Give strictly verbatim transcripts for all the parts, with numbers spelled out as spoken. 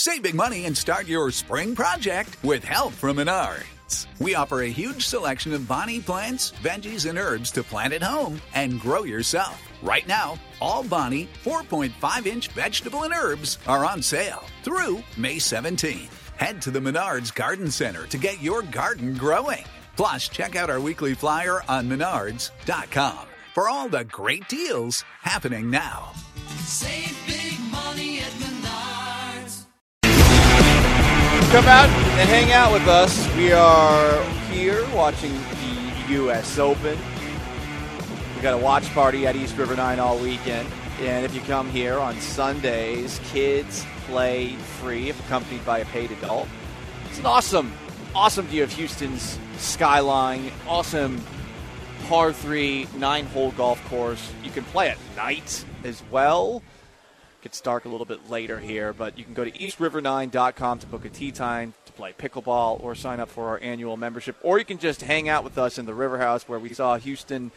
Save big money and start your spring project with help from Menards. We offer a huge selection of Bonnie plants, veggies, and herbs to plant at home and grow yourself. Right now, all Bonnie four point five inch vegetable and herbs are on sale through May seventeenth. Head to the Menards Garden Center to get your garden growing. Plus, check out our weekly flyer on menards dot com for all the great deals happening now. Save big money at Menards. Come out and hang out with us. We are here watching the U S Open. We got a watch party at East River Nine all weekend. And if you come here on Sundays, kids play free if accompanied by a paid adult. It's an awesome, awesome view of Houston's skyline. Awesome par three, nine-hole golf course. You can play at night as well. Gets dark a little bit later here, but you can go to east river nine dot com to book a tee time to play pickleball or sign up for our annual membership. Or you can just hang out with us in the River House where we saw Houston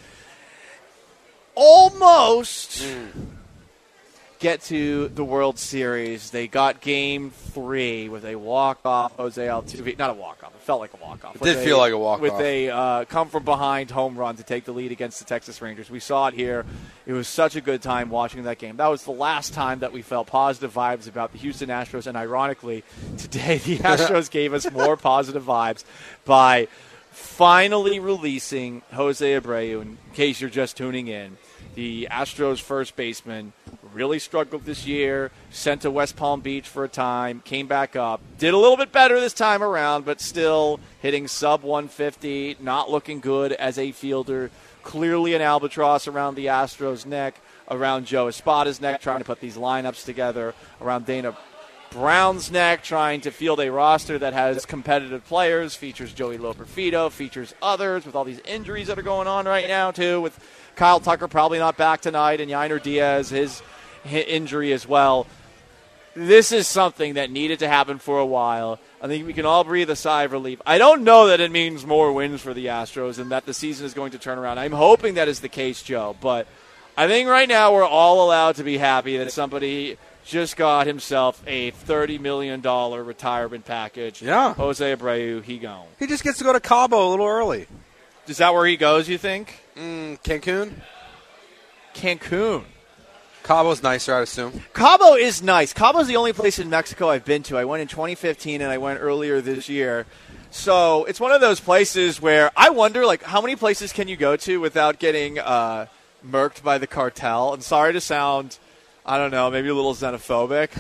almost mm. get to the World Series. They got game three with a walk-off Jose Altuve. Not a walk-off. It felt like a walk-off. It did a, feel like a walk-off. With a uh, come-from-behind home run to take the lead against the Texas Rangers. We saw it here. It was such a good time watching that game. That was the last time that we felt positive vibes about the Houston Astros. And ironically, today the Astros gave us more positive vibes by finally releasing Jose Abreu. In case you're just tuning in, the Astros first baseman really struggled this year, sent to West Palm Beach for a time, came back up, did a little bit better this time around, but still hitting sub one fifty, not looking good as a fielder. Clearly an albatross around the Astros' neck, around Joe Espada's neck, trying to put these lineups together, around Dana Brown's neck, trying to field a roster that has competitive players, features Joey Loperfido, features others with all these injuries that are going on right now, too, with Kyle Tucker probably not back tonight, and Yainer Diaz, his injury as well. This is something that needed to happen for a while. I think we can all breathe a sigh of relief. I don't know that it means more wins for the Astros and that the season is going to turn around. I'm hoping that is the case, Joe, but I think right now we're all allowed to be happy that somebody just got himself a thirty million dollars retirement package. Yeah. Jose Abreu, he gone. He just gets to go to Cabo a little early. Is that where he goes, you think? Mm, Cancun? Cancun. Cabo's nicer, I'd assume. Cabo is nice. Cabo's the only place in Mexico I've been to. I went in twenty fifteen and I went earlier this year. So it's one of those places where I wonder, like, how many places can you go to without getting uh, murked by the cartel? I'm sorry to sound, I don't know, maybe a little xenophobic,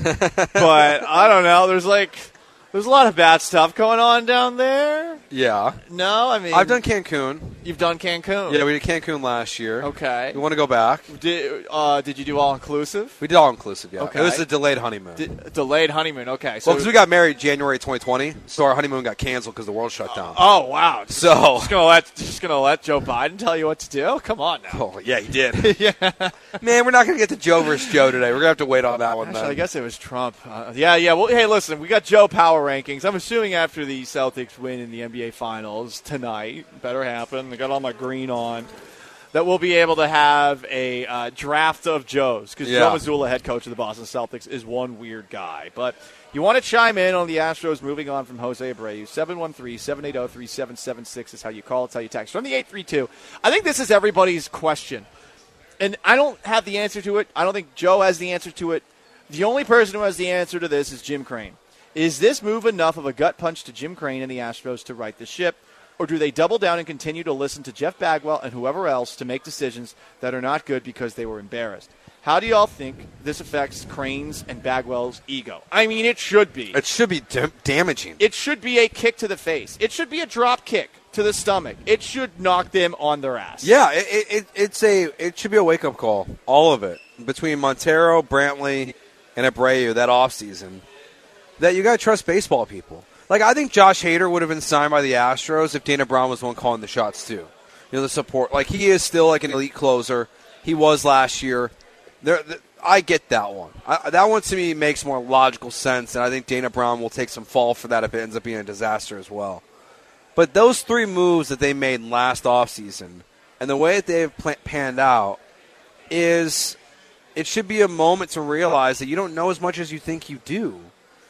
but I don't know. There's like, there's a lot of bad stuff going on down there. Yeah. No, I mean, I've done Cancun. You've done Cancun. Yeah, we did Cancun last year. Okay. We want to go back. Did uh, Did you do all inclusive? We did all inclusive. Yeah. Okay. It was a delayed honeymoon. D- delayed honeymoon. Okay. So well, because we got married January twenty twenty, so our honeymoon got canceled because the world shut down. Oh wow! So just gonna let just gonna let Joe Biden tell you what to do? Come on now. Oh yeah, he did. Yeah. Man, we're not gonna get to Joe versus Joe today. We're gonna have to wait on that one. Actually, then. I guess it was Trump. Uh, yeah, yeah. Well, hey, listen, we got Joe power rankings. I'm assuming after the Celtics win in the N B A Finals tonight, better happen. I got all my green on. That we'll be able to have a uh, draft of Joes because yeah. Joe Mazzulla, head coach of the Boston Celtics, is one weird guy. But you want to chime in on the Astros moving on from Jose Abreu. seven one three, seven eight zero, three seven seven six is how you call. It's how you text. From the eight three two, I think this is everybody's question. And I don't have the answer to it. I don't think Joe has the answer to it. The only person who has the answer to this is Jim Crane. Is this move enough of a gut punch to Jim Crane and the Astros to right the ship? Or do they double down and continue to listen to Jeff Bagwell and whoever else to make decisions that are not good because they were embarrassed? How do y'all think this affects Crane's and Bagwell's ego? I mean, it should be. It should be da- damaging. It should be a kick to the face. It should be a drop kick to the stomach. It should knock them on their ass. Yeah, it, it, it's a it should be a wake-up call, all of it, between Montero, Brantley, and Abreu that offseason, that you got to trust baseball people. Like, I think Josh Hader would have been signed by the Astros if Dana Brown was the one calling the shots, too. You know, the support. Like, he is still, like, an elite closer. He was last year. There, the, I get that one. I, that one, to me, makes more logical sense, and I think Dana Brown will take some fall for that if it ends up being a disaster as well. But those three moves that they made last offseason and the way that they've panned out is it should be a moment to realize that you don't know as much as you think you do.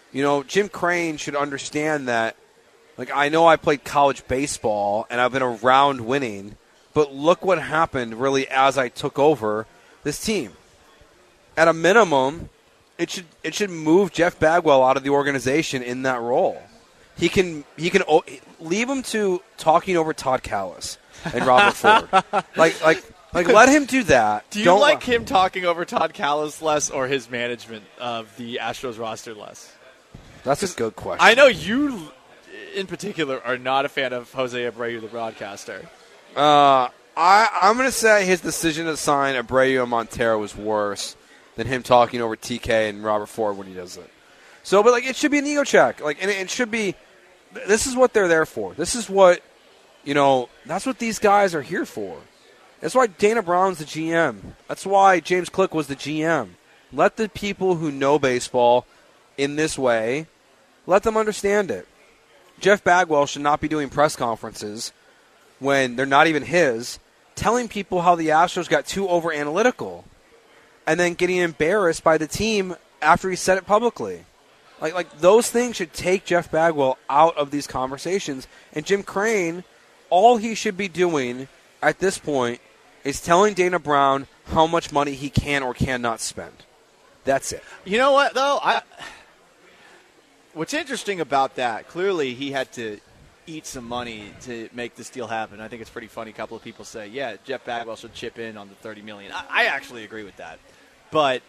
You know, Jim Crane should understand that, like, I know I played college baseball and I've been around winning, but look what happened really as I took over this team. At a minimum, it should it should move Jeff Bagwell out of the organization in that role. He can he can leave him to talking over Todd Callis and Robert Ford. Like like like let him do that. Do you Don't like him talking over Todd Callis less or his management of the Astros roster less? That's a good question. I know you, in particular, are not a fan of Jose Abreu, the broadcaster. Uh, I, I'm going to say his decision to sign Abreu and Montero was worse than him talking over T K and Robert Ford when he does it. So, but like, it should be an ego check. Like, and it, it should be. This is what they're there for. This is what, you know. That's what these guys are here for. That's why Dana Brown's the G M. That's why James Click was the G M. Let the people who know baseball in this way, let them understand it. Jeff Bagwell should not be doing press conferences when they're not even his, telling people how the Astros got too over-analytical and then getting embarrassed by the team after he said it publicly. Like, like those things should take Jeff Bagwell out of these conversations. And Jim Crane, all he should be doing at this point is telling Dana Brown how much money he can or cannot spend. That's it. You know what, though? I... What's interesting about that, clearly he had to eat some money to make this deal happen. I think it's pretty funny. A couple of people say, yeah, Jeff Bagwell should chip in on the thirty million dollars. I, I actually agree with that. But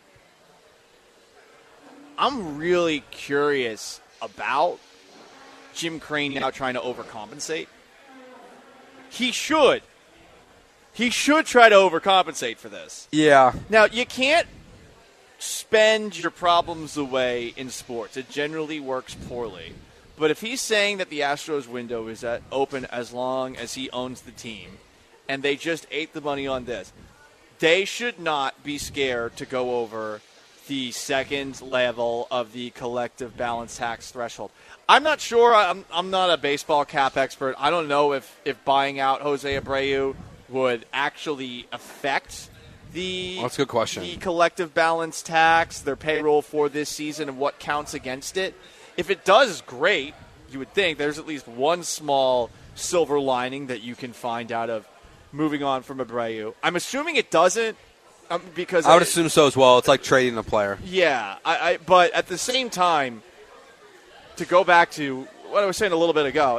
I'm really curious about Jim Crane now trying to overcompensate. He should. He should try to overcompensate for this. Yeah. Now, you can't spend your problems away in sports. It generally works poorly. But if he's saying that the Astros window is at open as long as he owns the team, and they just ate the money on this, they should not be scared to go over the second level of the collective balance tax threshold. I'm not sure. I'm, I'm not a baseball cap expert. I don't know if, if buying out Jose Abreu would actually affect the, well, that's a good question. the collective balance tax, their payroll for this season, and what counts against it. If it does, great. You would think there's at least one small silver lining that you can find out of moving on from Abreu. I'm assuming it doesn't, um, because I would I, assume so as well. It's like trading a player. Yeah, I, I, but at the same time, to go back to what I was saying a little bit ago,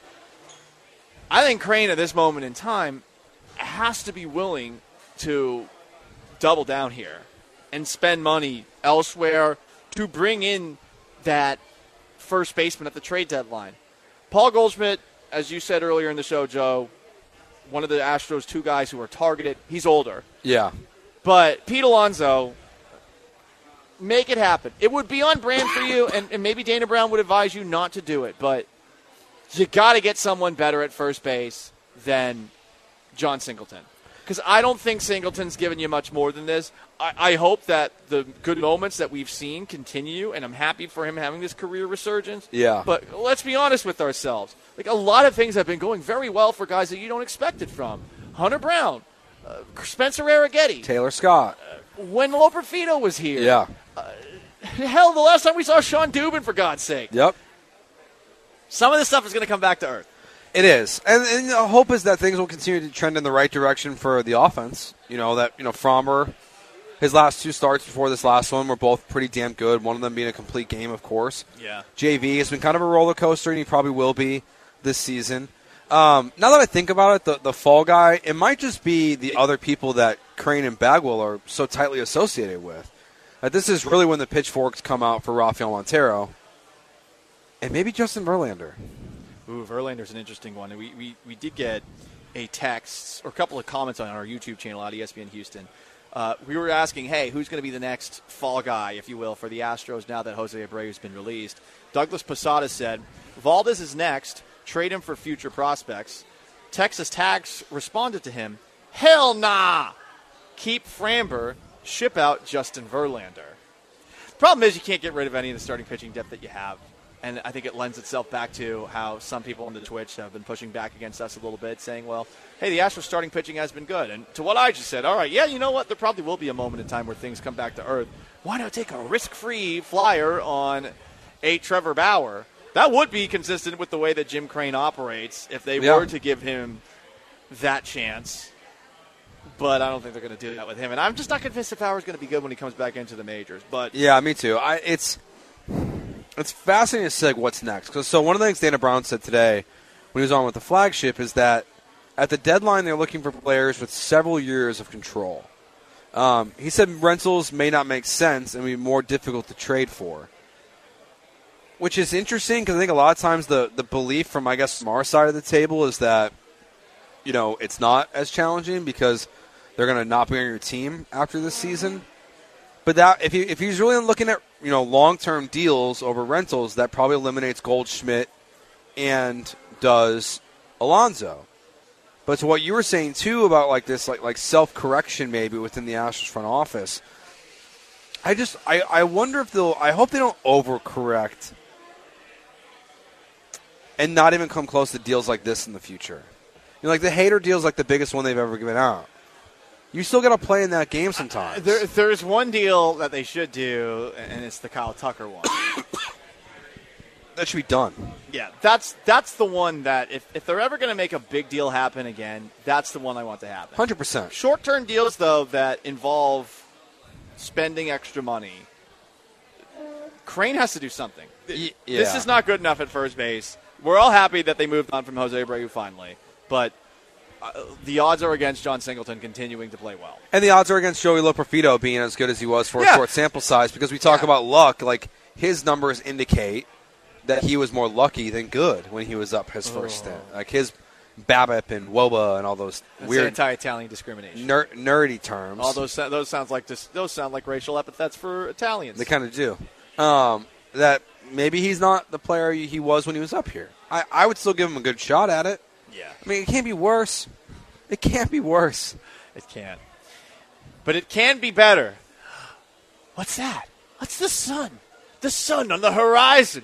I think Crane at this moment in time has to be willing to double down here and spend money elsewhere to bring in that first baseman at the trade deadline. Paul Goldschmidt, as you said earlier in the show, Joe, one of the Astros' two guys who are targeted. He's older. Yeah. But Pete Alonso, make it happen. It would be on brand for you, and, and maybe Dana Brown would advise you not to do it, but you got to get someone better at first base than John Singleton. Because I don't think Singleton's given you much more than this. I, I hope that the good moments that we've seen continue, and I'm happy for him having this career resurgence. Yeah. But let's be honest with ourselves. Like, a lot of things have been going very well for guys that you don't expect it from. Hunter Brown, uh, Spencer Arrighetti, Taylor Scott. Uh, when Loperfido was here. Yeah. Uh, hell, the last time we saw Sean Dubin, for God's sake. Yep. Some of this stuff is going to come back to earth. It is, and, and the hope is that things will continue to trend in the right direction for the offense. You know that you know Frommer, his last two starts before this last one were both pretty damn good. One of them being a complete game, of course. Yeah. J V has been kind of a roller coaster, and he probably will be this season. Um, now that I think about it, the the fall guy, it might just be the other people that Crane and Bagwell are so tightly associated with. Like, this is really when the pitchforks come out for Rafael Montero, and maybe Justin Verlander. Ooh, Verlander's an interesting one. We, we we did get a text or a couple of comments on our YouTube channel at E S P N Houston. Uh, we were asking, hey, who's going to be the next fall guy, if you will, for the Astros now that Jose Abreu has been released? Douglas Posada said, Valdez is next. Trade him for future prospects. Texas Tags responded to him, hell nah. Keep Framber. Ship out Justin Verlander. Problem is you can't get rid of any of the starting pitching depth that you have. And I think it lends itself back to how some people on the Twitch have been pushing back against us a little bit, saying, well, hey, the Astros starting pitching has been good. And to what I just said, all right, yeah, you know what? There probably will be a moment in time where things come back to earth. Why not take a risk-free flyer on a Trevor Bauer. That would be consistent with the way that Jim Crane operates if they Yeah. were to give him that chance. But I don't think they're going to do that with him. And I'm just not convinced if Bauer's going to be good when he comes back into the majors. But Yeah, me too. I, it's it's fascinating to see like, what's next. 'Cause, so one of the things Dana Brown said today when he was on with the flagship is that at the deadline they're looking for players with several years of control. Um, he said rentals may not make sense and be more difficult to trade for. Which is interesting because I think a lot of times the, the belief from, I guess, from our side of the table is that, you know, it's not as challenging because they're going to not be on your team after this season. But that if he, if he's really looking at, you know, long-term deals over rentals, that probably eliminates Goldschmidt and does Alonso. But to what you were saying, too, about like this like like self-correction maybe within the Astros front office, I just I, I wonder if they'll – I hope they don't overcorrect and not even come close to deals like this in the future. You know, like the Hader deal is like the biggest one they've ever given out. You still got to play in that game sometimes. there, there's one deal that they should do, and it's the Kyle Tucker one. That should be done. Yeah, that's that's the one that if, if they're ever going to make a big deal happen again, that's the one I want to happen. one hundred percent. Short-term deals, though, that involve spending extra money, Crane has to do something. Y- This yeah. is not good enough at first base. We're all happy that they moved on from Jose Abreu finally, but uh, the odds are against John Singleton continuing to play well. And the odds are against Joey Loperfido being as good as he was for Yeah. a short sample size because we talk Yeah. about luck. Like, his numbers indicate that he was more lucky than good when he was up his first stint. Like, his BABIP and WOBA and all those That's weird anti-Italian discrimination. ner- nerdy terms. All those those sounds like dis- those sound like racial epithets for Italians. They kind of do. Um, that maybe he's not the player he was when he was up here. I, I would still give him a good shot at it. yeah, I mean, it can't be worse. It can't be worse. it can, but it can be better. What's that? What's the sun? The sun on the horizon.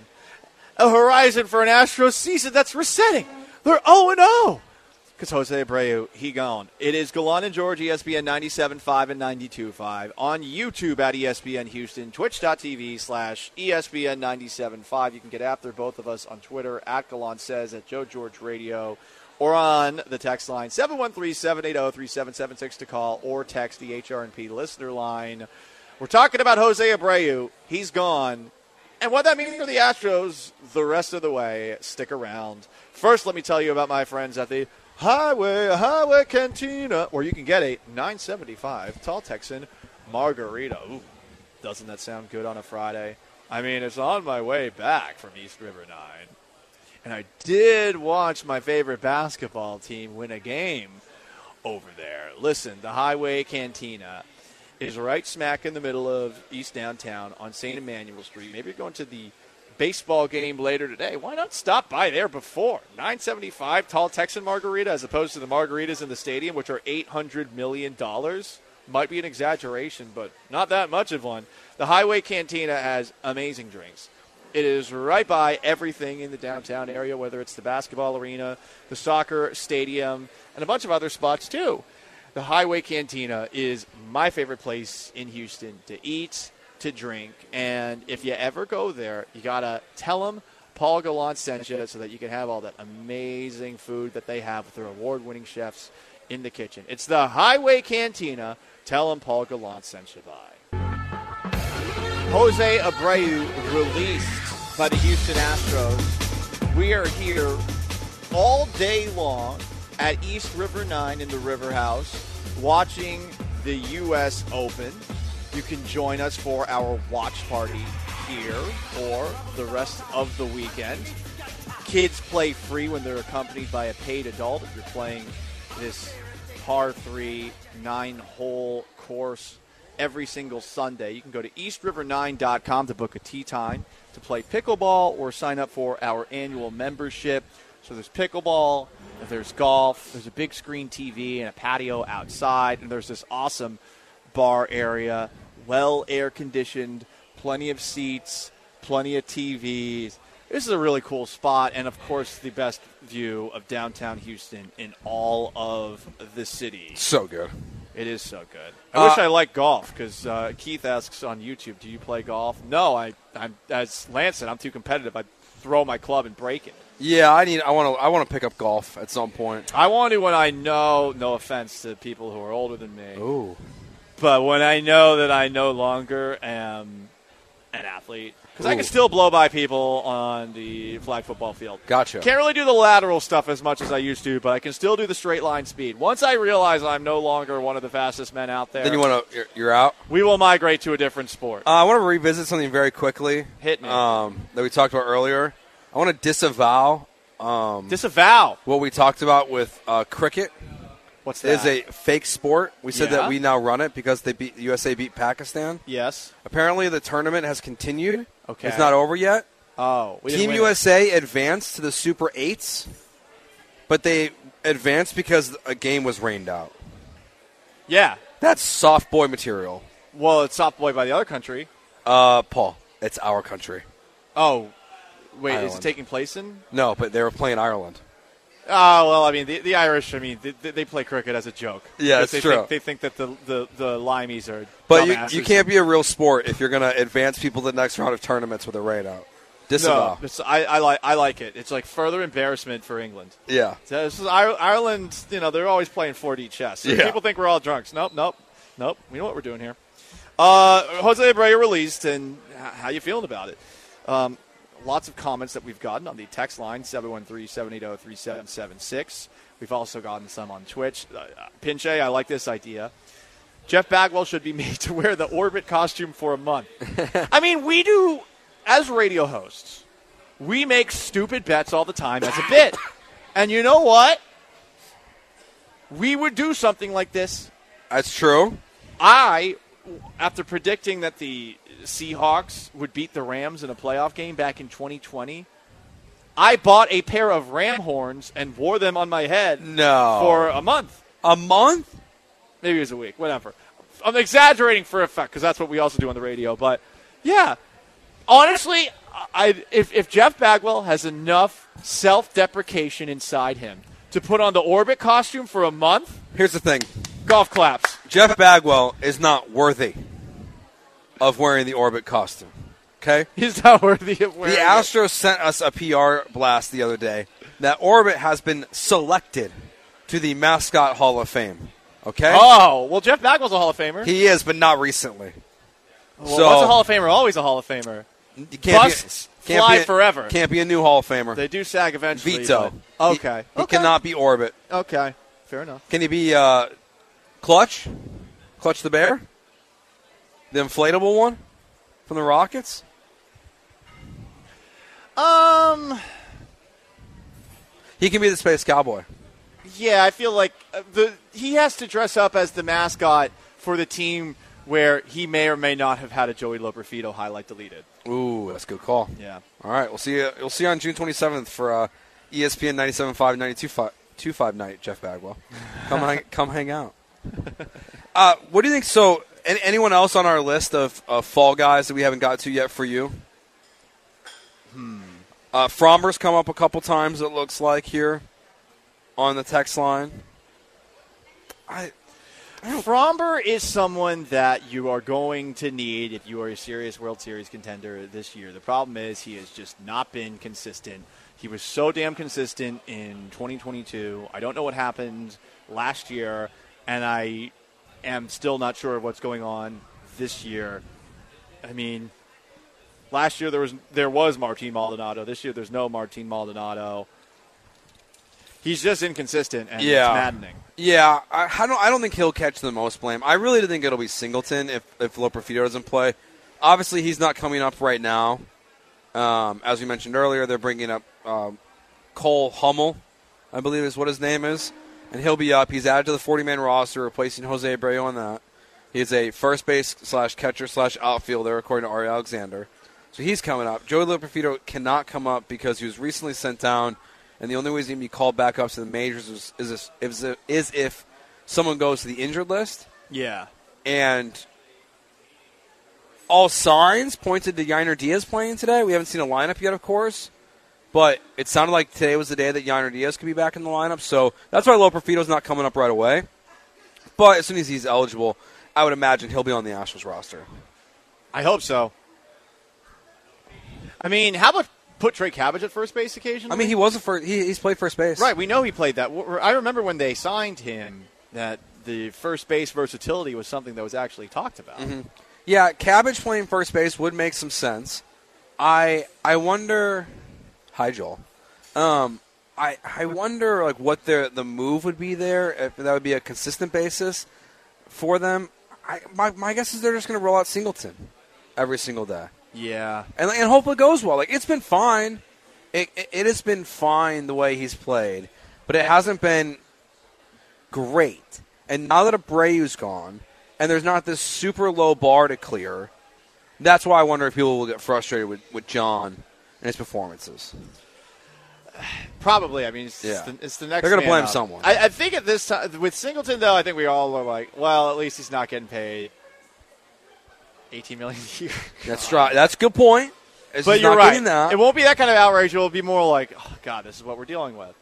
A horizon for an Astros season that's resetting. They're oh and oh. Because Jose Abreu, he gone. It is Galan and George, E S P N ninety-seven point five and ninety-two point five. On YouTube at E S P N Houston, twitch.tv slash ESPN ninety-seven point five. You can get after both of us on Twitter, at Galan Says, at Joe George Radio, or on the text line, seven one three, seven eight zero, three seven seven six to call, or text the H R and P listener line. We're talking about Jose Abreu. He's gone. And what that means for the Astros the rest of the way, stick around. First, let me tell you about my friends at the Highway Highway Cantina, where you can get a nine seventy-five Tall Texan Margarita. Ooh, doesn't that sound good on a Friday? I mean, it's on my way back from East River nine. And I did watch my favorite basketball team win a game over there. Listen, the Highway Cantina is right smack in the middle of East Downtown on Saint Emmanuel Street. Maybe you're going to the baseball game later today. Why not stop by there before? nine seventy-five Tall Texan Margarita as opposed to the margaritas in the stadium, which are eight hundred million dollars. Might be an exaggeration, but not that much of one. The Highway Cantina has amazing drinks. It is right by everything in the downtown area, whether it's the basketball arena, the soccer stadium, and a bunch of other spots too. The Highway Cantina is my favorite place in Houston to eat, to drink, and if you ever go there, you got to tell them Paul Gallant sent you so that you can have all that amazing food that they have with their award-winning chefs in the kitchen. It's the Highway Cantina. Tell them Paul Gallant sent you by. Jose Abreu released by the Houston Astros. We are here all day long at East River nine in the River House, watching the U S Open. You can join us for our watch party here for the rest of the weekend. Kids play free when they're accompanied by a paid adult. If you're playing this par three, nine-hole course every single Sunday, you can go to east river nine dot com to book a tee time to play pickleball or sign up for our annual membership. So there's pickleball, there's golf, there's a big screen T V and a patio outside, and there's this awesome bar area, well air-conditioned, plenty of seats, plenty of T Vs. This is a really cool spot, and, of course, the best view of downtown Houston in all of the city. So good. It is so good. I wish Uh, I liked golf because uh, Keith asks on YouTube, "Do you play golf?" No, I. I'm as Lance said, I'm too competitive. I throw my club and break it. Yeah, I need. I want to. I want to pick up golf at some point. I want to when I know. No offense to people who are older than me, Ooh. but when I know that I no longer am an athlete, because I Ooh. can still blow by people on the flag football field. Gotcha. Can't really do the lateral stuff as much as I used to, but I can still do the straight line speed. Once I realize I'm no longer one of the fastest men out there, Then you want to. You're, you're out. we will migrate to a different sport. Uh, I want to revisit something very quickly. Hit me. Um, that we talked about earlier. I want to disavow um, Disavow. what we talked about with uh, cricket. What's It is that? a fake sport. We said Yeah. that we now run it because they beat U S A beat Pakistan. Yes. Apparently, the tournament has continued. Okay. It's not over yet. Oh. We didn't Team win U S A advanced to the Super Eights, but they advanced because a game was rained out. it. Yeah. That's soft boy material. Well, it's soft boy by the other country. Uh, Paul, it's our country. Oh. Wait, is Ireland. it taking place in? No, but they were playing Ireland. Oh, well, I mean, the, the Irish, I mean, they, they play cricket as a joke. Yeah, Because it's they true. Think, they think that the, the, the limeys are But you, dumbasses. you can't be a real sport if you're going to advance people to the next round of tournaments with a rain out. Disavow. No, it's, I, I, like, I like it. It's like further embarrassment for England. Yeah. So this is Ir- Ireland, you know, they're always playing four D chess. So Yeah. People think we're all drunks. Nope, nope, nope. We know what we're doing here. Uh, Jose Abreu released, and h- how you feeling about it? Um, lots of comments that we've gotten on the text line, seven one three, seven eight zero, three seven seven six. We've also gotten some on Twitch. Uh, Pinche, I like this idea. Jeff Bagwell should be made to wear the Orbit costume for a month. I mean, we do, as radio hosts, we make stupid bets all the time as a bit. And you know what? We would do something like this. That's true. I, after predicting that the Seahawks would beat the Rams in a playoff game back in twenty twenty, I bought a pair of ram horns and wore them on my head No. for a month. A month? Maybe it was a week, whatever. I'm exaggerating for effect because that's what we also do on the radio. But, yeah, honestly, I, if, if Jeff Bagwell has enough self-deprecation inside him to put on the Orbit costume for a month, Here's the thing. golf claps. Jeff Bagwell is not worthy of wearing the Orbit costume. Okay? He's not worthy of wearing The it. Astros sent us a P R blast the other day that Orbit has been selected to the Mascot Hall of Fame. Okay? Oh, well, Jeff Bagwell's a Hall of Famer. He is, but not recently. well, so- once a Hall of Famer, always a Hall of Famer. You can't Busts be, can't fly be a, forever. Can't be a new Hall of Famer. They do sag eventually. Veto. but- He- Okay. He, okay. cannot be Orbit. Okay. Fair enough. Can he be uh, Clutch? Clutch the Bear? The inflatable one from the Rockets? Um. He can be the Space Cowboy. Yeah, I feel like uh, the he has to dress up as the mascot for the team where he may or may not have had a Joey Loperfido highlight deleted. Ooh, that's a good call. Yeah. All right, we'll see you. We'll see you on June twenty-seventh for uh, E S P N ninety-seven point five, ninety-two point five night. Jeff Bagwell, come hang, come hang out. Uh, what do you think? So, any, anyone else on our list of, of fall guys that we haven't got to yet for you? Hmm. Uh, Fromber's come up a couple times. It looks like here on the text line. I. Fromber is someone that you are going to need if you are a serious World Series contender this year. The problem is he has just not been consistent. He was so damn consistent in twenty twenty-two. I don't know what happened last year, and I am still not sure what's going on this year. I mean, last year there was there was Martin Maldonado. This year there's no Martin Maldonado. He's just inconsistent, and Yeah. it's maddening. Yeah, I, I don't. I don't think he'll catch the most blame. I really do think it'll be Singleton if if Loperfido doesn't play. Obviously, he's not coming up right now. Um, as we mentioned earlier, they're bringing up um, Cole Hummel, I believe is what his name is, and he'll be up. He's added to the forty-man roster, replacing Jose Abreu on that. He's a first base slash catcher slash outfielder, according to Ari Alexander. So he's coming up. Joey Loperfido cannot come up because he was recently sent down. And the only way he's going to be called back up to the majors is, is, is, is if someone goes to the injured list. Yeah. And all signs pointed to Yainer Diaz playing today. We haven't seen a lineup yet, of course. But it sounded like today was the day that Yainer Diaz could be back in the lineup. So that's why Loperfido's not coming up right away. But as soon as he's eligible, I would imagine he'll be on the Astros roster. I hope so. I mean, how about put Trey Cabbage at first base occasionally? I mean, he was a first. He, he's played first base. Right, we know he played that. I remember when they signed him that the first base versatility was something that was actually talked about. Mm-hmm. Yeah, Cabbage playing first base would make some sense. I I wonder. Hi, Joel. Um, I I wonder like what the the move would be there if that would be a consistent basis for them. I my my guess is they're just going to roll out Singleton every single day. Yeah, and and hope it goes well. Like it's been fine. It, it it has been fine the way he's played, but it hasn't been great. And now that Abreu's gone, and there's not this super low bar to clear, that's why I wonder if people will get frustrated with, with John and his performances. Probably. I mean, it's, yeah. the, it's the next. They're going to blame up. someone. I, I think at this time with Singleton, though, I think we all are like, well, at least he's not getting paid eighteen million dollars a year. That's right. That's a good point. It's but you're not right. getting that. It won't be that kind of outrage. It will be more like, oh God, this is what we're dealing with.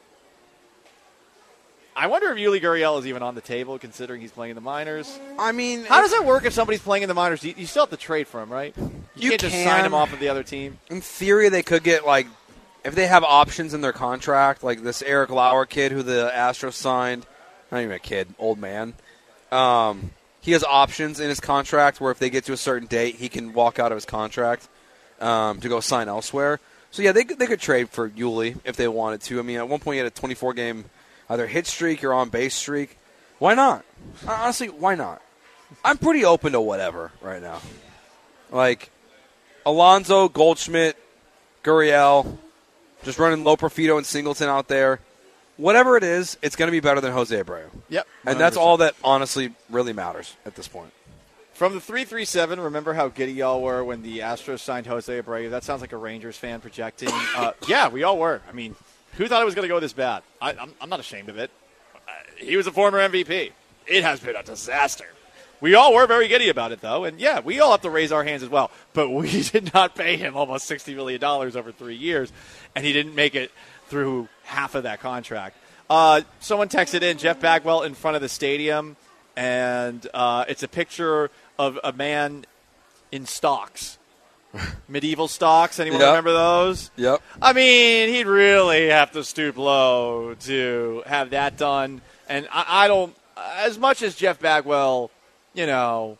I wonder if Yuli Gurriel is even on the table, considering he's playing in the minors. I mean, how does that work if somebody's playing in the minors? You, you still have to trade for him, right? You, you can't can. just sign him off of the other team. In theory, they could get like, if they have options in their contract, like this Eric Lauer kid who the Astros signed. Not even a kid, old man. Um, he has options in his contract where if they get to a certain date, he can walk out of his contract um, to go sign elsewhere. So yeah, they could, they could trade for Yuli if they wanted to. I mean, at one point he had a twenty-four game. Either hit streak or on base streak. Why not? Honestly, why not? I'm pretty open to whatever right now. Like, Alonso, Goldschmidt, Gurriel, just running Low Profito and Singleton out there. Whatever it is, it's going to be better than Jose Abreu. Yep. one hundred percent. And that's all that honestly really matters at this point. From the three three seven, remember how giddy y'all were when the Astros signed Jose Abreu? That sounds like a Rangers fan projecting. Uh, yeah, we all were. I mean, who thought it was going to go this bad? I, I'm, I'm not ashamed of it. Uh, he was a former M V P. It has been a disaster. We all were very giddy about it, though. And, yeah, we all have to raise our hands as well. But we did not pay him almost sixty million dollars over three years, and he didn't make it through half of that contract. Uh, someone texted in Jeff Bagwell in front of the stadium, and uh, it's a picture of a man in stocks. Medieval stocks. Anyone yep. remember those? Yep. I mean, he'd really have to stoop low to have that done. And I, I don't, as much as Jeff Bagwell, you know,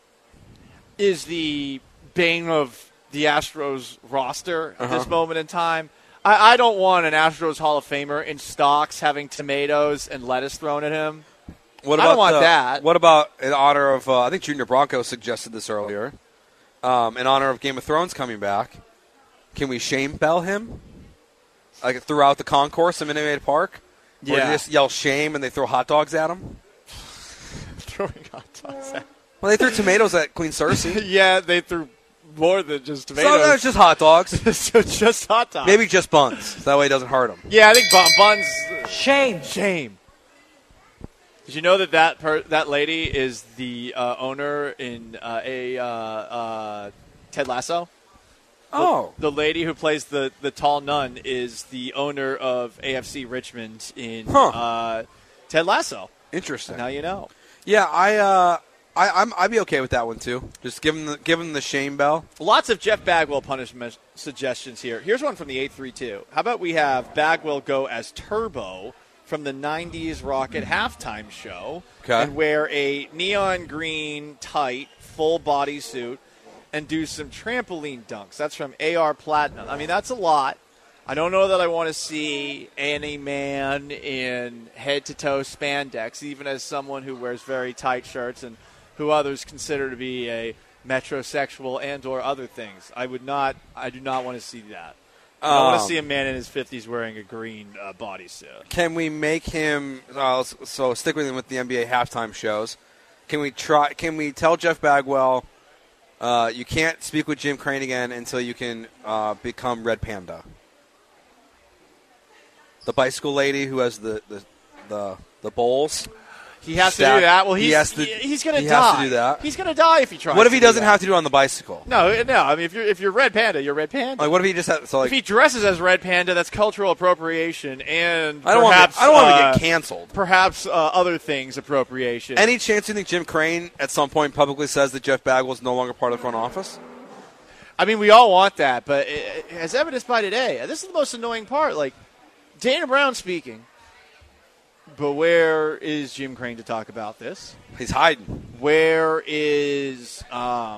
is the bane of the Astros roster at uh-huh. this moment in time, I, I don't want an Astros Hall of Famer in stocks having tomatoes and lettuce thrown at him. What I about don't want the, that. What about in honor of, uh, I think Junior Bronco suggested this earlier, um, in honor of Game of Thrones coming back, can we shame bell him? Like throughout the concourse of Minute Maid Park? Where Yeah. they just yell shame and they throw hot dogs at him? Throwing hot dogs at Well, they threw tomatoes at Queen Cersei. Yeah, they threw more than just tomatoes. So that's just hot dogs. so just hot dogs. Maybe just buns. So that way it doesn't hurt them. Yeah, I think bun- buns. Shame. Shame. Did you know that that, per- that lady is the uh, owner in uh, a uh, uh, Ted Lasso? Oh. The, the lady who plays the, the tall nun is the owner of A F C Richmond in Huh. uh, Ted Lasso. Interesting. Now you know. Yeah, I, uh, I, I'm, I'd be okay with that one too. Just give him the, give him the shame bell. Lots of Jeff Bagwell punishment suggestions here. Here's one from the eight three two. How about we have Bagwell go as Turbo from the nineties Rocket halftime show Okay. and wear a neon green tight full body suit and do some trampoline dunks. That's from A R Platinum. I mean, that's a lot. I don't know that I want to see any man in head-to-toe spandex, even as someone who wears very tight shirts and who others consider to be a metrosexual and or other things. I would not. I do not want to see that. I don't want to Um, see a man in his fifties wearing a green uh, bodysuit. Can we make him? Uh, so stick with him with the N B A halftime shows. Can we try? Can we tell Jeff Bagwell uh, you can't speak with Jim Crane again until you can uh, become Red Panda, the bicycle lady who has the the the, the bowls? He has Stack. to do that. Well, he's he has to, he's going to he die. has to do that. He's going to die if he tries. What if he to doesn't do have to do it on the bicycle? No, no. I mean, if you're if you're Red Panda, you're Red Panda. Like, what if he just had so like? If he dresses as Red Panda, that's cultural appropriation, and I don't perhaps want. I don't want uh, to get canceled. Perhaps uh, other things appropriation. Any chance you think Jim Crane at some point publicly says that Jeff Bagwell is no longer part of the front office? I mean, we all want that, but it, as evidenced by today, this is the most annoying part. Like Dana Brown speaking. But where is Jim Crane to talk about this? He's hiding. Where is um,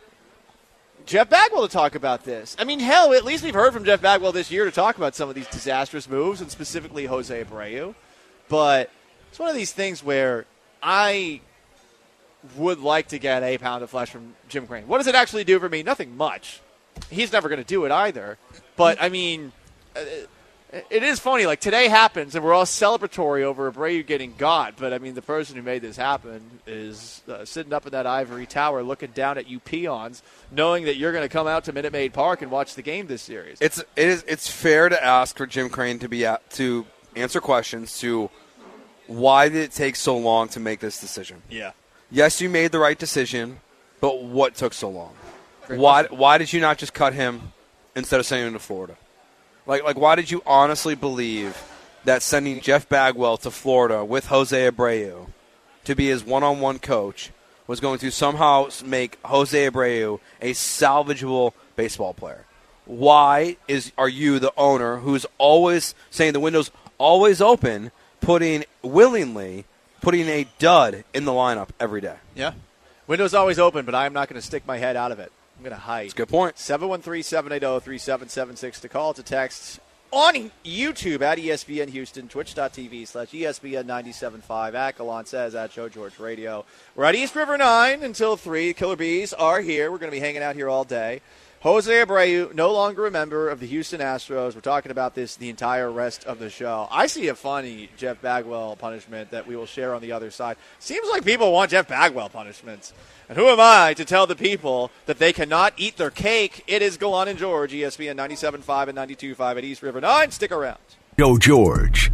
Jeff Bagwell to talk about this? I mean, hell, at least we've heard from Jeff Bagwell this year to talk about some of these disastrous moves, and specifically Jose Abreu. But it's one of these things where I would like to get a pound of flesh from Jim Crane. What does it actually do for me? Nothing much. He's never going to do it either. But, I mean... Uh, It is funny, like today happens, and we're all celebratory over Abreu getting got. But I mean, the person who made this happen is uh, sitting up in that ivory tower, looking down at you peons, knowing that you're going to come out to Minute Maid Park and watch the game this series. It's it is it's fair to ask for Jim Crane to be at, to answer questions to why did it take so long to make this decision? Yeah. Yes, you made the right decision, but what took so long? Great Why question. why did you not just cut him instead of sending him to Florida? Like, like, why did you honestly believe that sending Jeff Bagwell to Florida with Jose Abreu to be his one-on-one coach was going to somehow make Jose Abreu a salvageable baseball player? Why is are you, the owner, who's always saying the window's always open, putting willingly putting a dud in the lineup every day? Yeah. Window's always open, but I'm not going to stick my head out of it. I'm going to hide. That's a good point. seven one three, seven eight zero, three seven seven six to call, to text on YouTube at E S P N Houston, twitch.tv slash ESPN ninety-seven point five, at Gallant Says, at Joe George Radio. We're at East River nine until three. Killer Bees are here. We're going to be hanging out here all day. Jose Abreu, no longer a member of the Houston Astros. We're talking about this the entire rest of the show. I see a funny Jeff Bagwell punishment that we will share on the other side. Seems like people want Jeff Bagwell punishments. And who am I to tell the people that they cannot eat their cake? It is Gallant and George, E S P N ninety-seven point five and ninety-two point five at East River nine. Stick around. Joe George.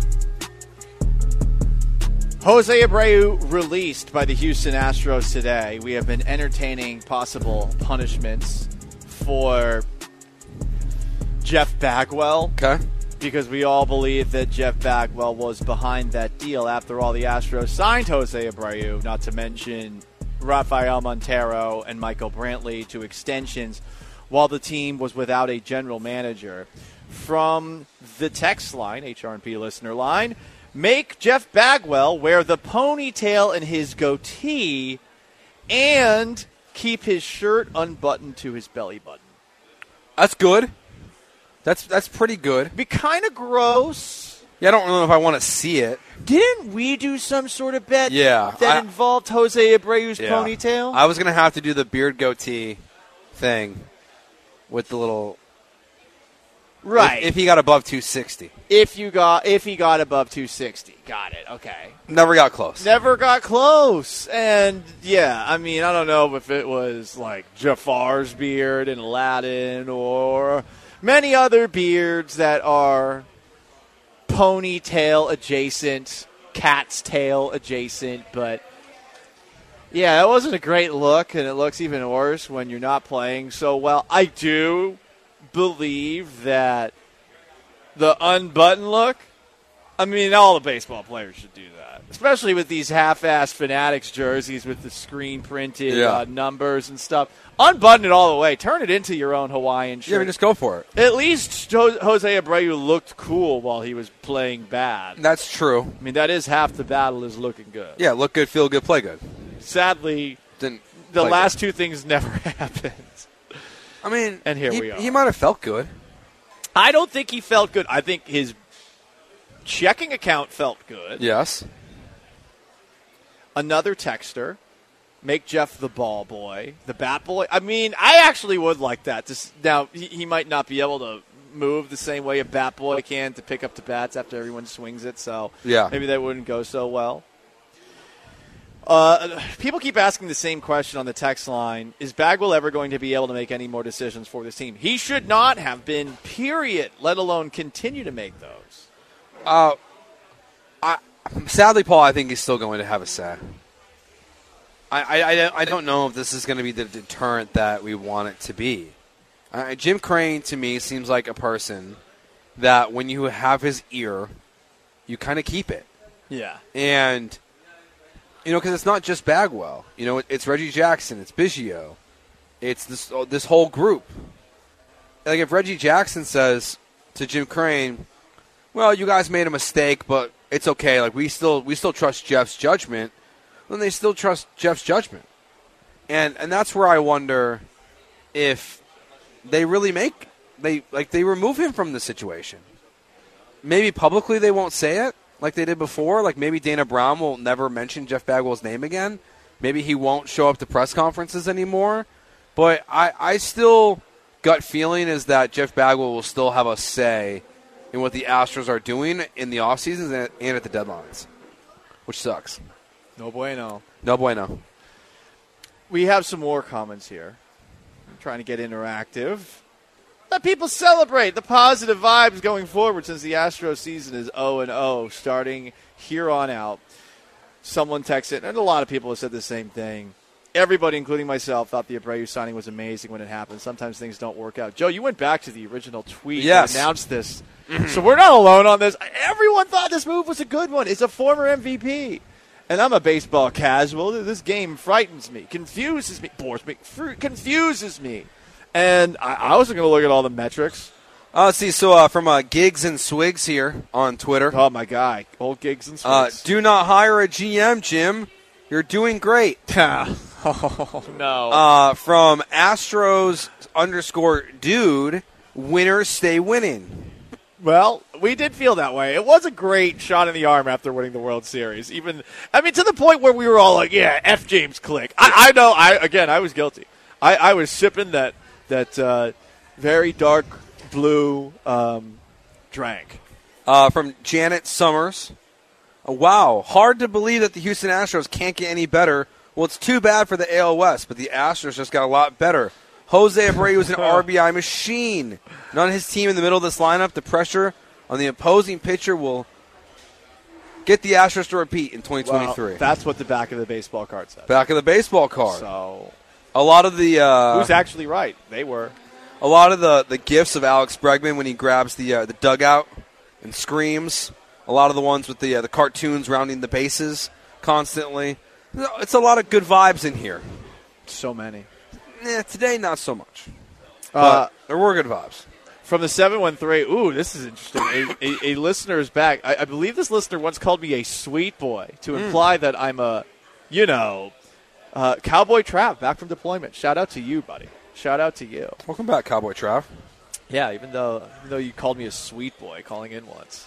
Jose Abreu released by the Houston Astros today. We have been entertaining possible punishments for Jeff Bagwell. Okay. Because we all believe that Jeff Bagwell was behind that deal. After all, the Astros signed Jose Abreu, not to mention Rafael Montero and Michael Brantley, to extensions while the team was without a general manager. From the text line, H R and P listener line, make Jeff Bagwell wear the ponytail and his goatee and keep his shirt unbuttoned to his belly button. That's good. That's that's pretty good. Be kind of gross. Yeah, I don't know if I want to see it. Didn't we do some sort of bet Yeah, that I- involved Jose Abreu's Yeah. ponytail? I was going to have to do the beard goatee thing with the little... right. If, if he got above two sixty. If you got if he got above two sixty. Got it. Okay. Never got close. Never got close. And yeah, I mean, I don't know if it was like Jafar's beard in Aladdin or many other beards that are ponytail adjacent, cat's tail adjacent, but yeah, that wasn't a great look, and it looks even worse when you're not playing so well. I do believe that the unbuttoned look, I mean, all the baseball players should do that, especially with these half-assed Fanatics jerseys with the screen-printed Yeah. uh, numbers and stuff. Unbutton it all the way. Turn it into your own Hawaiian shirt. Yeah, I mean, just go for it. At least Jo- Jose Abreu looked cool while he was playing bad. That's true. I mean, that is half the battle, is looking good. Yeah, look good, feel good, play good. Sadly, Didn't the play last two things never happened. good. I mean, And here he, we are. He might have felt good. I don't think he felt good. I think his checking account felt good. Yes. Another texter, make Jeff the ball boy, the bat boy. I mean, I actually would like that. Just, now, he, he might not be able to move the same way a bat boy can to pick up the bats after everyone swings it, so Yeah. maybe that wouldn't go so well. Uh, people keep asking the same question on the text line. Is Bagwell ever going to be able to make any more decisions for this team? He should not have been, period, let alone continue to make those. Uh, I sadly, Paul, I think he's still going to have a say. I, I, I, I don't know if this is going to be the deterrent that we want it to be. Uh, Jim Crane, to me, seems like a person that when you have his ear, you kind of keep it. Yeah. And, you know, because it's not just Bagwell. You know, it, it's Reggie Jackson. It's Biggio. It's this this whole group. Like, if Reggie Jackson says to Jim Crane, well, you guys made a mistake, but it's okay. Like, we still we still trust Jeff's judgment. Then they still trust Jeff's judgment. And and that's where I wonder if they really make they like they remove him from the situation. Maybe publicly they won't say it like they did before. Like maybe Dana Brown will never mention Jeff Bagwell's name again. Maybe he won't show up to press conferences anymore. But I, I still gut feeling is that Jeff Bagwell will still have a say in what the Astros are doing in the offseasons and, and at the deadlines, which sucks. No bueno. No bueno. We have some more comments here. I'm trying to get interactive. Let people celebrate the positive vibes going forward since the Astros season is oh and oh starting here on out. Someone texted, and a lot of people have said the same thing. Everybody, including myself, thought the Abreu signing was amazing when it happened. Sometimes things don't work out. Joe, you went back to the original tweet yes. that announced this. So we're not alone on this. Everyone thought this move was a good one. It's a former M V P. And I'm a baseball casual. This game frightens me, confuses me, bores me, fr- confuses me. And I, I wasn't going to look at all the metrics. Uh, let's see, so uh, from uh, Gigs and Swigs here on Twitter. Oh, my guy. Old Gigs and Uh, Swigs. do not hire a G M, Jim. You're doing great. Oh, no. Uh, from Astros underscore dude, winners stay winning. Well, we did feel that way. It was a great shot in the arm after winning the World Series. Even, I mean, to the point where we were all like, yeah, F James Click. I, I know, I again, I was guilty. I, I was sipping that, that uh, very dark blue um, drank. Uh, from Janet Summers. Uh, wow, hard to believe that the Houston Astros can't get any better. Well, it's too bad for the A L West, but the Astros just got a lot better. Jose Abreu is an R B I machine. None of his team in the middle of this lineup. The pressure on the opposing pitcher will get the Astros to repeat in twenty twenty-three. Well, that's what the back of the baseball card says. Back of the baseball card. So, a lot of the uh, who's actually right? They were. A lot of the, the gifs of Alex Bregman when he grabs the uh, the dugout and screams. A lot of the ones with the uh, the cartoons rounding the bases constantly. It's a lot of good vibes in here. So many. Eh, today, not so much. Uh, But there were good vibes. From the seven one three, ooh, this is interesting. A, a, a listener is back. I, I believe this listener once called me a sweet boy to Mm. imply that I'm a, you know, uh, Cowboy Trav back from deployment. Shout out to you, buddy. Shout out to you. Welcome back, Cowboy Trav. Yeah, even though even though you called me a sweet boy calling in once.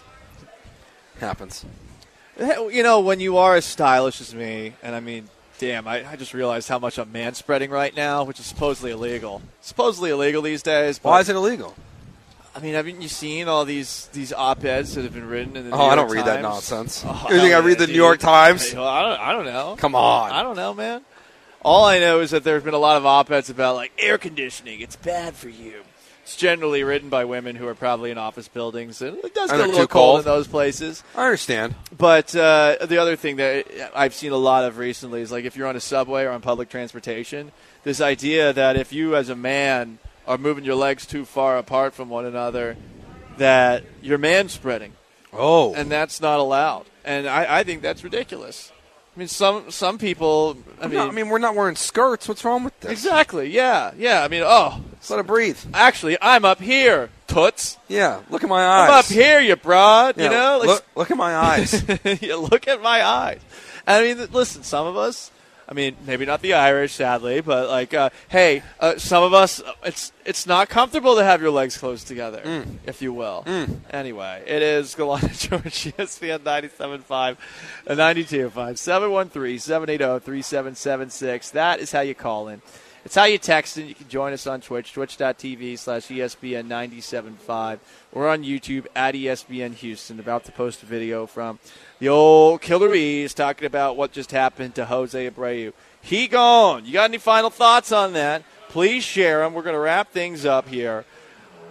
Happens. You know, when you are as stylish as me, and I mean, damn, I, I just realized how much I'm man-spreading right now, which is supposedly illegal. Supposedly illegal these days. But, Why is it illegal? I mean, haven't you seen all these, these op-eds that have been written in the New Oh, York I don't read that Times? nonsense. Oh, you think I read the New York Times? Well, I don't, I don't know. Come on. I don't know, man. All I know is that there's been a lot of op-eds about, like, air conditioning. It's bad for you. It's generally written by women who are probably in office buildings. And it does And get a they're little too cold cold. in those places. I understand. But uh, the other thing that I've seen a lot of recently is, like, if you're on a subway or on public transportation, this idea that if you as a man are moving your legs too far apart from one another, that you're man-spreading. Oh. And that's not allowed. And I, I think that's ridiculous. I mean, some some people, I mean, No, I mean, we're not wearing skirts. What's wrong with this? exactly, yeah, yeah. I mean, oh, Just let it breathe. actually, I'm up here, toots. Yeah, look at my eyes. I'm up here, you broad. Yeah, You know, Like, look, look at my eyes. you look at my eyes. I mean, listen, some of us, I mean, maybe not the Irish, sadly, but like, uh, hey, uh, some of us, it's it's not comfortable to have your legs closed together, Mm. if you will. Anyway, it is Galana George, E S P N ninety-seven point five and ninety-two point five, seven one three, seven eight zero, three seven seven six. That is how you call in. It's how you text in. You can join us on Twitch, twitch.tv slash ESPN ninety-seven point five. We're on YouTube at E S P N Houston, about to post a video from the old Killer Bees talking about what just happened to Jose Abreu. He gone. You got any final thoughts on that? Please share them. We're going to wrap things up here.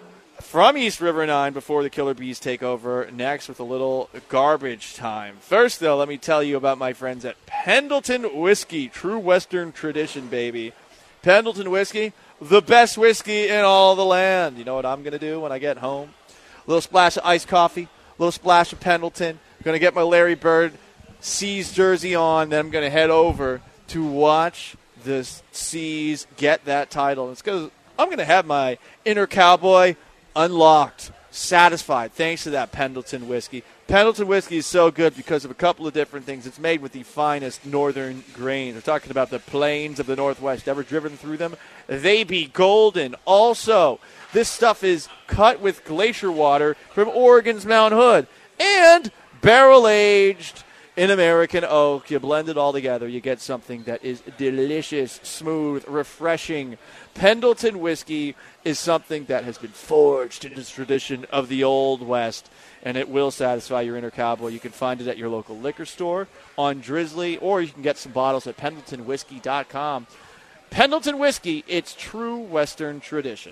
from East River nine before the Killer Bees take over next with a little garbage time. First, though, let me tell you about my friends at Pendleton Whiskey. True Western tradition, baby. Pendleton Whiskey, the best whiskey in all the land. You know what I'm going to do when I get home? A little splash of iced coffee, a little splash of Pendleton. I'm going to get my Larry Bird Seas jersey on, then I'm going to head over to watch the Seas get that title. It's because I'm going to have my inner cowboy unlocked, satisfied, thanks to that Pendleton whiskey. Pendleton whiskey is so good because of a couple of different things. It's made with the finest northern grains. We're talking about the plains of the Northwest. Ever driven through them? They be golden. Also, this stuff is cut with glacier water from Oregon's Mount Hood and barrel-aged in American oak. You blend it all together. You get something that is delicious, smooth, refreshing. Pendleton whiskey is something that has been forged in the tradition of the Old West, and it will satisfy your inner cowboy. You can find it at your local liquor store, on Drizzly, or you can get some bottles at pendleton whiskey dot com. Pendleton Whiskey, it's true Western tradition.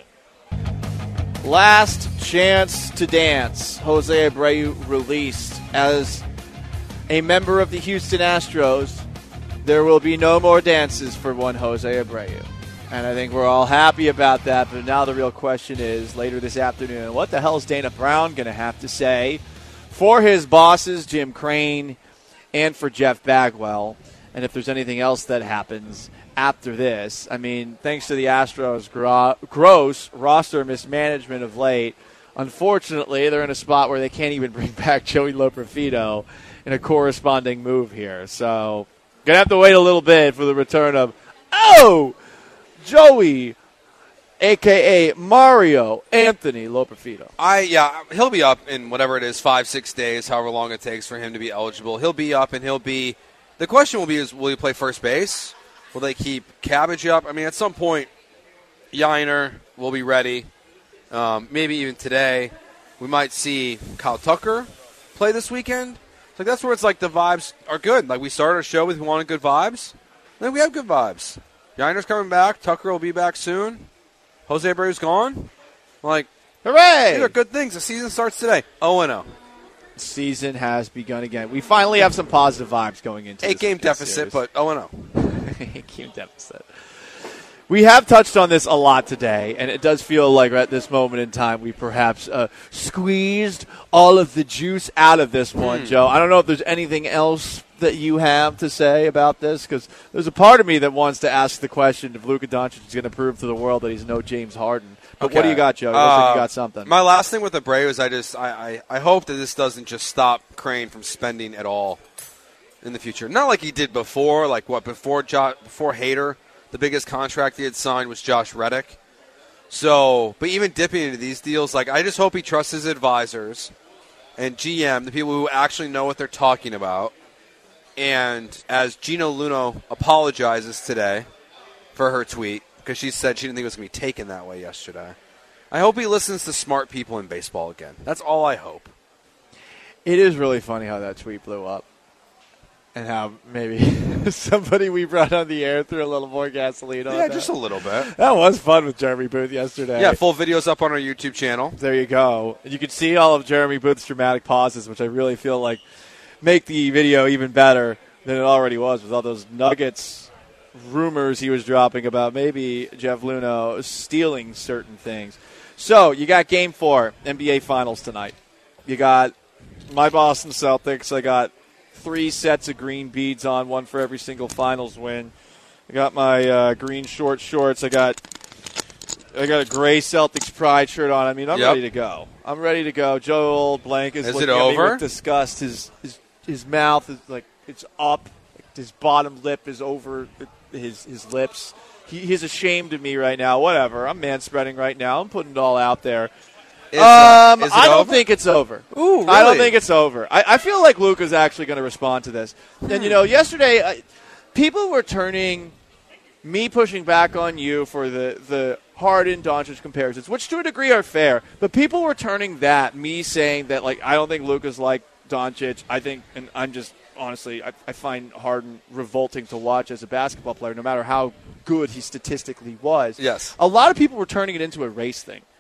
Last Chance to Dance, Jose Abreu released as a member of the Houston Astros. There will be no more dances for one Jose Abreu. And I think we're all happy about that. But now the real question is, later this afternoon, what the hell is Dana Brown going to have to say for his bosses, Jim Crane, and for Jeff Bagwell? And if there's anything else that happens after this. I mean, thanks to the Astros' gro- gross roster mismanagement of late, unfortunately, they're in a spot where they can't even bring back Joey Loperfido in a corresponding move here. So, going to have to wait a little bit for the return of, oh, Joey, a k a. Mario Anthony Loperfido. I yeah, he'll be up in whatever it is, five, six days, however long it takes for him to be eligible. He'll be up, and he'll be – the question will be is, will he play first base? Will they keep Cabbage up? I mean, at some point, Yiner will be ready. Um, maybe even today. We might see Kyle Tucker play this weekend. So that's where it's like the vibes are good. Like we started our show with we wanted good vibes. I think we have good vibes. Yiner's coming back. Tucker will be back soon. Jose Abreu's gone. Like, hooray! These are good things. The season starts today. oh and oh. Season has begun again. We finally have some positive vibes going into Eight this game deficit, series. but oh and oh. Eight game deficit. We have touched on this a lot today, and it does feel like at this moment in time we perhaps uh, squeezed all of the juice out of this one, mm. Joe. I don't know if there's anything else that you have to say about this, because there's a part of me that wants to ask the question if Luka Doncic is going to prove to the world that he's no James Harden. But okay. What do you got, Joe? You, uh, you got something. My last thing with Abreu is I just I, I, I hope that this doesn't just stop Crane from spending at all in the future. Not like he did before, like what before jo- before Hader. The biggest contract he had signed was Josh Reddick. So, but even dipping into these deals, like I just hope he trusts his advisors and G M, the people who actually know what they're talking about. And as Gino Luno apologizes today for her tweet, because she said she didn't think it was going to be taken that way yesterday, I hope he listens to smart people in baseball again. That's all I hope. It is really funny how that tweet blew up. And how maybe somebody we brought on the air threw a little more gasoline on Yeah, that. just a little bit. That was fun with Jeremy Booth yesterday. Yeah, full videos up on our YouTube channel. There you go. You could see all of Jeremy Booth's dramatic pauses, which I really feel like make the video even better than it already was with all those nuggets, rumors he was dropping about maybe Jeff Luno stealing certain things. So you got game four, N B A Finals tonight. You got my Boston Celtics. I got three sets of green beads on, one for every single finals win. I got my uh, green short shorts. I got I got a gray Celtics pride shirt on. I mean, I'm yep. ready to go. I'm ready to go. Joe Blank is, is looking it at over? me with disgust. His, his his mouth is like it's up. His bottom lip is over his his lips. He, he's ashamed of me right now. Whatever. I'm man-spreading right now. I'm putting it all out there. Is, um, uh, is it I don't over? think it's over. Ooh, really? I don't think it's over. I, I feel like Luka's actually going to respond to this. Hmm. And, you know, yesterday, I, people were turning me pushing back on you for the, the Harden-Doncic comparisons, which to a degree are fair. But people were turning that, me saying that, like, I don't think Luka's like Doncic. I think, and I'm just, honestly, I, I find Harden revolting to watch as a basketball player, no matter how good he statistically was. Yes. A lot of people were turning it into a race thing.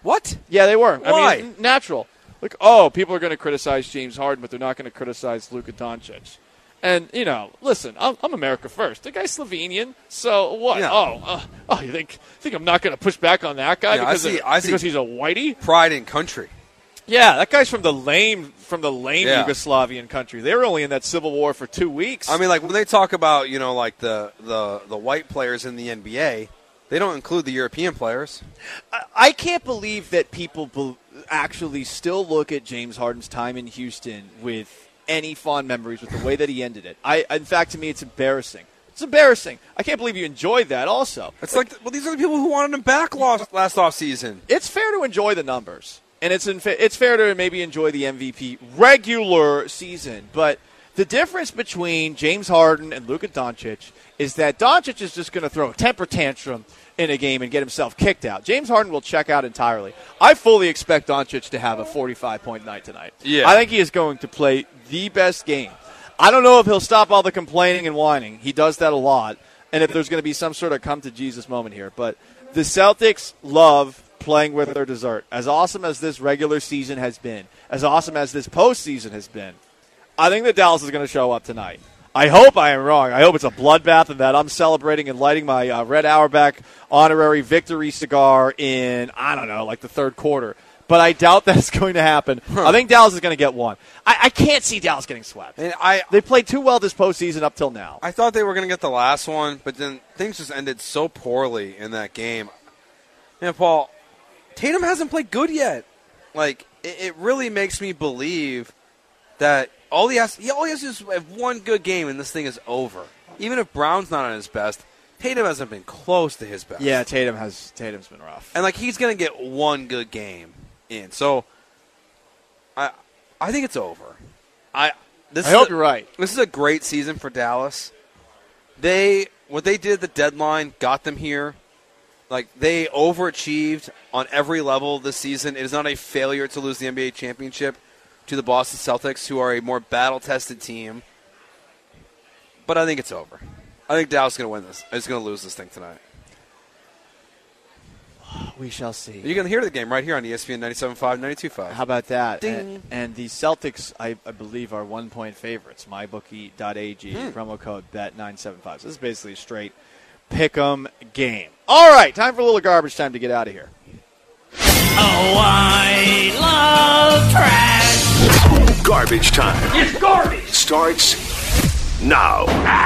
What? Yeah, they were. Why? I mean, natural. Like, oh, people are going to criticize James Harden, but they're not going to criticize Luka Doncic. And, you know, listen, I'm, I'm America first. The guy's Slovenian, so what? Yeah. Oh, uh, oh, you think think I'm not going to push back on that guy Yeah, I because, see- of- I see. because he's a whitey? Pride in country. Yeah, that guy's from the lame from the lame Yeah. Yugoslavian country. They were only in that civil war for two weeks. I mean, like when they talk about you know like the the the white players in the N B A, they don't include the European players. I, I can't believe that people be- actually still look at James Harden's time in Houston with any fond memories with the way that he ended it. I, in fact, to me, it's embarrassing. It's embarrassing. I can't believe you enjoyed that also. It's like, well, these are the people who wanted him back last, last offseason. It's fair to enjoy the numbers, and it's in fa- it's fair to maybe enjoy the M V P regular season. But the difference between James Harden and Luka Doncic is that Doncic is just going to throw a temper tantrum in a game and get himself kicked out. James Harden will check out entirely. I fully expect Doncic to have a forty-five point night tonight. Yeah. I think he is going to play the best game. I don't know if he'll stop all the complaining and whining. He does that a lot. And if there's going to be some sort of come-to-Jesus moment here. But the Celtics love playing with their dessert. As awesome as this regular season has been, as awesome as this postseason has been, I think that Dallas is going to show up tonight. I hope I am wrong. I hope it's a bloodbath and that I'm celebrating and lighting my uh, Red Auerbach honorary victory cigar in, I don't know, like the third quarter. But I doubt that's going to happen. Huh. I think Dallas is going to get one. I, I can't see Dallas getting swept. And I They played too well this postseason up till now. I thought they were going to get the last one, but then things just ended so poorly in that game. And Paul, Tatum hasn't played good yet. Like it, it really makes me believe that all he has, he all he has to do is have one good game, and this thing is over. Even if Brown's not on his best, Tatum hasn't been close to his best. Yeah, Tatum has Tatum's been rough. And like he's going to get one good game in. So I I think it's over. I this I is hope a, you're right. This is a great season for Dallas. They what they did at the deadline got them here. Like they overachieved on every level this season. It is not a failure to lose the N B A championship to the Boston Celtics, who are a more battle-tested team. But I think it's over. I think Dallas is going to win this. It's going to lose this thing tonight. We shall see. You can hear the game right here on E S P N ninety-seven point five, ninety-two point five. How about that? Ding. And, and the Celtics, I, I believe, are one-point favorites. my bookie dot a g, Hmm. promo code B E T nine seven five. So this is basically a straight pick-em game. All right, time for a little garbage time to get out of here. Oh, I love trash. Garbage time It's garbage. starts now.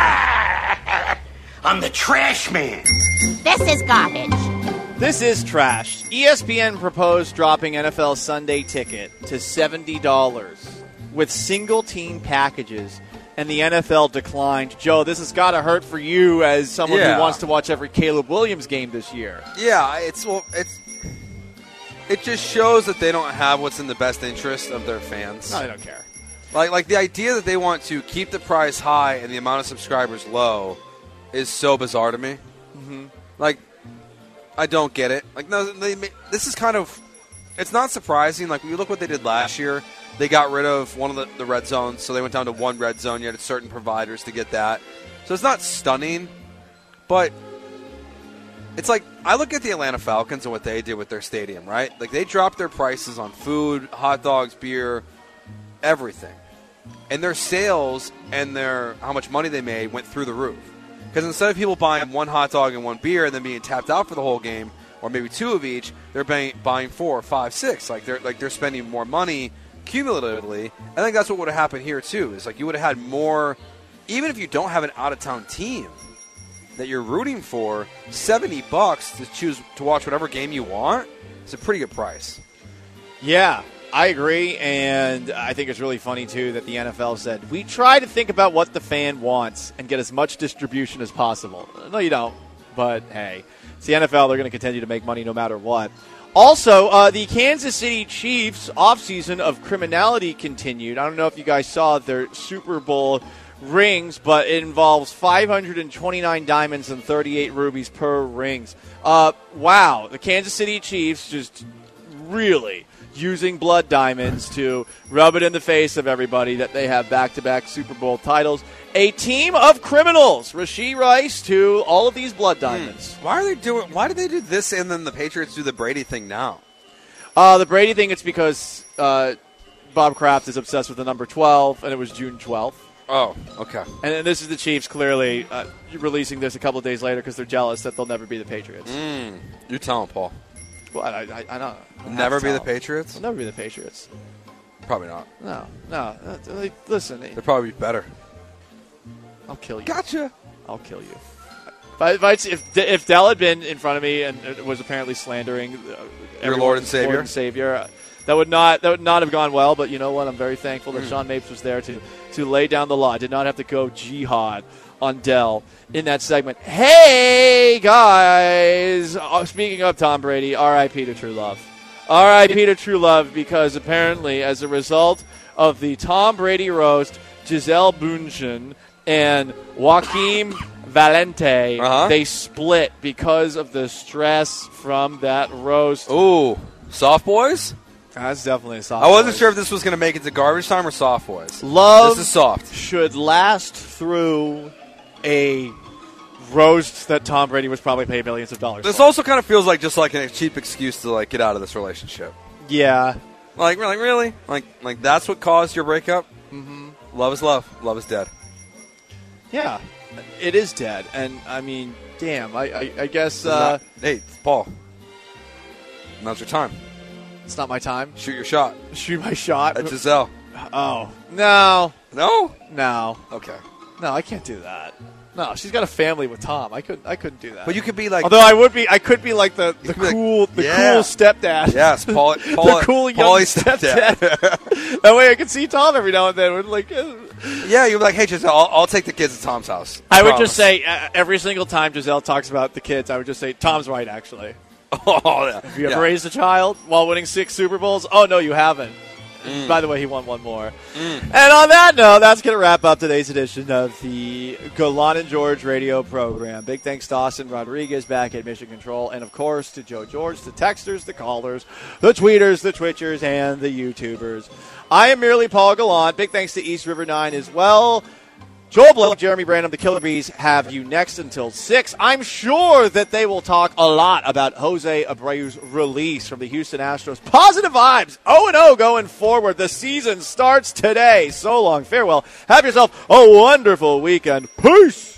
I'm the trash man. This is garbage. This is trash. E S P N proposed dropping N F L Sunday Ticket to seventy dollars with single-team packages, and the N F L declined. Joe, this has got to hurt for you as someone Yeah. who wants to watch every Caleb Williams game this year. Yeah, it's well, it's it just shows that they don't have what's in the best interest of their fans. No, I don't care. Like like the idea that they want to keep the price high and the amount of subscribers low is so bizarre to me. Mm-hmm. Like I don't get it. Like no, they, this is kind of it's not surprising. Like when you look what they did last year, they got rid of one of the, the red zones, so they went down to one red zone. You had certain providers to get that, so it's not stunning, but. It's like, I look at the Atlanta Falcons and what they did with their stadium, right? Like, they dropped their prices on food, hot dogs, beer, everything. And their sales and their how much money they made went through the roof. Because instead of people buying one hot dog and one beer and then being tapped out for the whole game, or maybe two of each, they're buying, buying four, five, six. Like, they're like they're spending more money cumulatively. I think that's what would have happened here, too. Is like you would have had more, even if you don't have an out-of-town team that you're rooting for, seventy bucks to choose to watch whatever game you want. It's a pretty good price. Yeah, I agree, and I think it's really funny, too, that the N F L said, we try to think about what the fan wants and get as much distribution as possible. No, you don't, but hey, it's the N F L. They're going to continue to make money no matter what. Also, uh, the Kansas City Chiefs offseason of criminality continued. I don't know if you guys saw their Super Bowl rings, but it involves five hundred twenty-nine diamonds and thirty-eight rubies per rings. Uh, wow, the Kansas City Chiefs just really using blood diamonds to rub it in the face of everybody that they have back-to-back Super Bowl titles. A team of criminals, Rashee Rice to all of these blood diamonds. Why are they doing? Why did they do this and then the Patriots do the Brady thing now? Uh, the Brady thing, it's because uh, Bob Kraft is obsessed with the number twelve, and it was June twelfth. Oh, okay. And, and this is the Chiefs clearly uh, releasing this a couple of days later because they're jealous that they'll never be the Patriots. Mm, you tell them, Paul. Well, I, I, I don't. I Never be the them. Patriots? They'll never be the Patriots. Probably not. No, no. Uh, like, listen, They'd probably be better. I'll kill you. Gotcha. I'll kill you. If, I, if, I, if if Dell had been in front of me and was apparently slandering uh, Your Lord and Savior, Lord and Savior, that would not that would not have gone well. But you know what? I'm very thankful that mm. Sean Mapes was there to to lay down the law. I did not have to go jihad on Dell in that segment. Hey guys, uh, speaking of Tom Brady, R I P to True Love. R I P to True Love, because apparently as a result of the Tom Brady roast, Gisele Bündchen and Joaquim Valente, uh-huh. they split because of the stress from that roast. Ooh, soft boys? That's definitely a soft I wasn't boys. sure if this was going to make it to garbage time or soft boys. Love this is soft. Should last through a roast that Tom Brady was probably paid millions of dollars This for. also kind of feels like just like a cheap excuse to like get out of this relationship. Yeah. Like, like really? Like, like that's what caused your breakup? Mm-hmm. Love is love. Love is dead. Yeah. It is dead. And, I mean, damn, I, I, I guess... Uh, not, hey, Paul. Now's your time. It's not my time. Shoot your shot. Shoot my shot? At Gisele. Oh. No. No? No. Okay. No, I can't do that. No, she's got a family with Tom. I couldn't. I couldn't do that. But you could be like, although I would be, I could be like the, the cool, like, the yeah. cool stepdad. Yes, Paul, Paul, the cool young Paulie stepdad. stepdad. That way, I could see Tom every now and then. We're like, uh, yeah, you'd be like, hey, Gisele, I'll, I'll take the kids to Tom's house. I Promise. would just say uh, every single time Gisele talks about the kids, I would just say, Tom's right, actually. Oh, yeah. Have you ever yeah. raised a child while winning six Super Bowls? Oh no, you haven't. Mm. By the way, he won one more. Mm. And on that note, that's going to wrap up today's edition of the Golan and George radio program. Big thanks to Austin Rodriguez back at Mission Control, and of course to Joe George, the texters, the callers, the tweeters, the twitchers, and the YouTubers. I am merely Paul Gallant. Big thanks to East River nine as well. Joel Blow, Jeremy Branham, the Killer Bees have you next until six. I'm sure that they will talk a lot about Jose Abreu's release from the Houston Astros. Positive vibes, oh and oh going forward. The season starts today. So long, farewell. Have yourself a wonderful weekend. Peace!